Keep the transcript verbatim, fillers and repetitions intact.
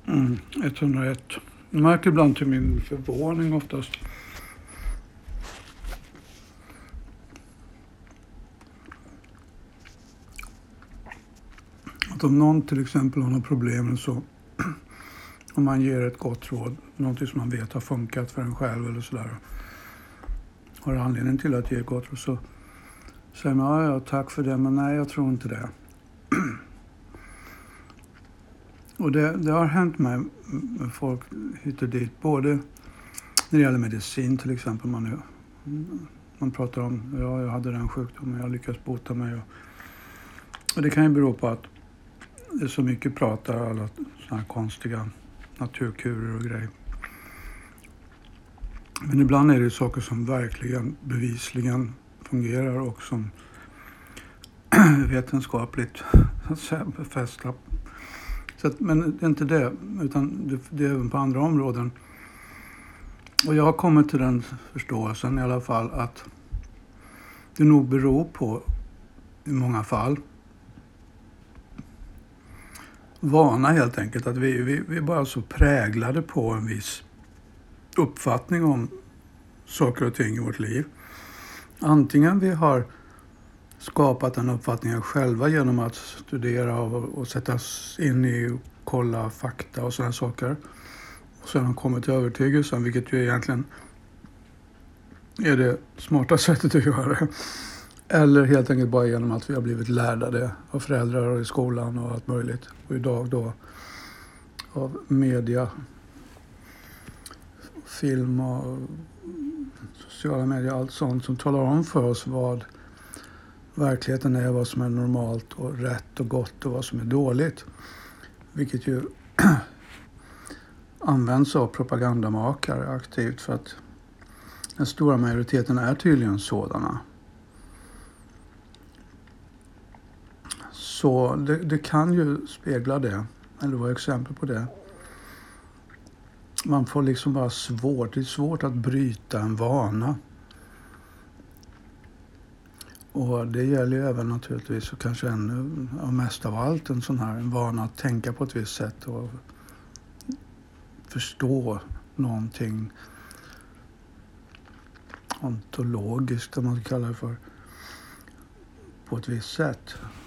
Mm, etthundraett. Jag märker ibland till min förvåning oftast. Att om någon till exempel har några problem så om man ger ett gott råd, någonting som man vet har funkat för en själv eller sådär, har anledning till att ge ett gott råd, så säger man ja, ja tack för det, men nej jag tror inte det. Och det, det har hänt mig med folk hit och dit, både när det gäller medicin till exempel. Man, man pratar om, ja jag hade den sjukdomen, jag lyckas bota mig. Och, och det kan ju bero på att det är så mycket prat där, alla såna här konstiga naturkurer och grejer. Men ibland är det saker som verkligen bevisligen fungerar och som vetenskapligt befästa. Så att, men det är inte det, utan det, det är även på andra områden. Och jag har kommit till den förståelsen i alla fall att det nog beror på, i många fall, vana helt enkelt. Att vi, vi, vi är bara så präglade på en viss uppfattning om saker och ting i vårt liv. Antingen vi har skapat den uppfattningen själva genom att studera och, och sätta oss in i och kolla fakta och sådana saker. Och sen har kommit till övertygelsen, vilket ju egentligen är det smarta sättet att göra det. Eller helt enkelt bara genom att vi har blivit lärda det av föräldrar och i skolan och allt möjligt. Och idag då av media, film och sociala medier, allt sånt som talar om för oss vad verkligheten är, vad som är normalt och rätt och gott och vad som är dåligt. Vilket ju används av propagandamakare aktivt, för att den stora majoriteten är tydligen sådana. Så det, det kan ju spegla det, eller vara exempel på det. Man får liksom bara svårt, det är svårt att bryta en vana. Och det gäller ju även naturligtvis, och kanske ännu och mest av allt, en sån här en vana att tänka på ett visst sätt och förstå någonting ontologiskt, om man kallar det för, på ett visst sätt.